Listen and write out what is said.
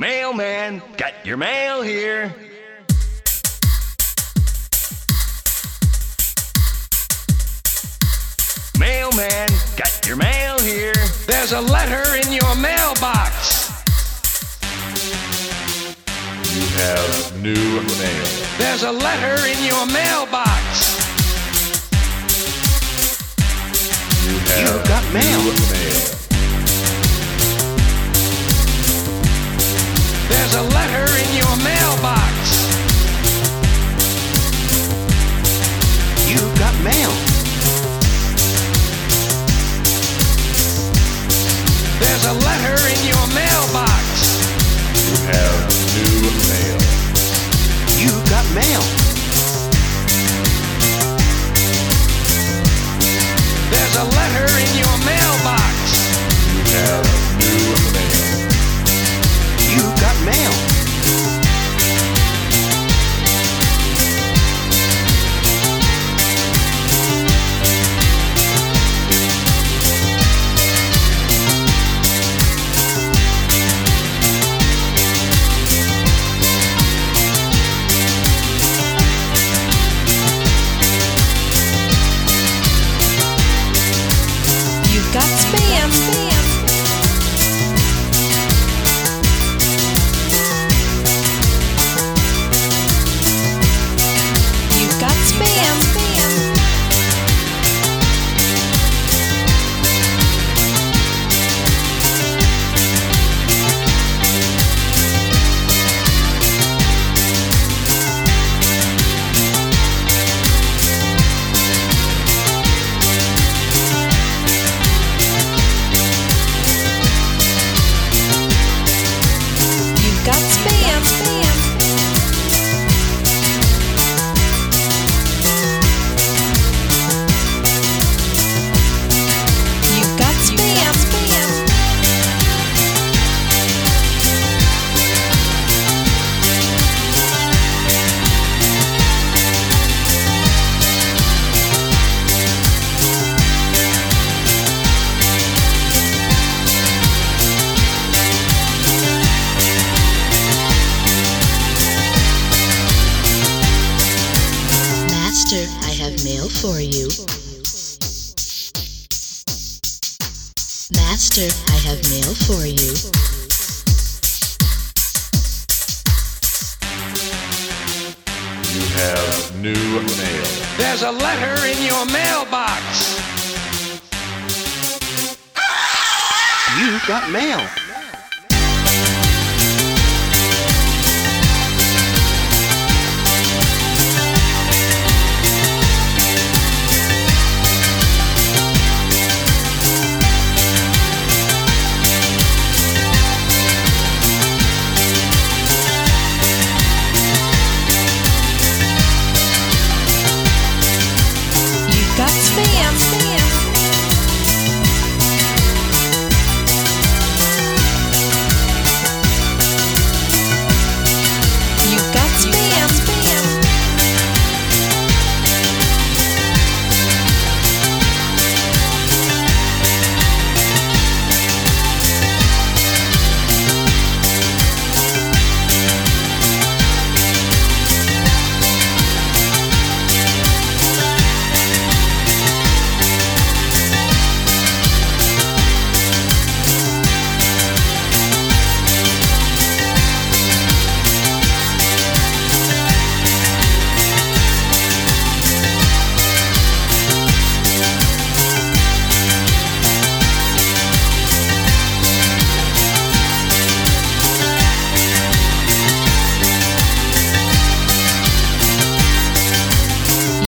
Mailman, got your mail here. Mailman, got your mail here. There's a letter in your mailbox. You have new mail. There's a letter in your mailbox. You got mail. new mail. There's a letter in your mailbox. You've got mail. There's a letter in your mailbox. You have new mail. You've got mail. There's a letter in your mailbox. You have new mail. You've got mail. You've got spam. You've got spam. You've got spam. You've got spam. Master, I have mail for you. Master, I have mail for you. You have new mail. There's a letter in your mailbox. You've got mail.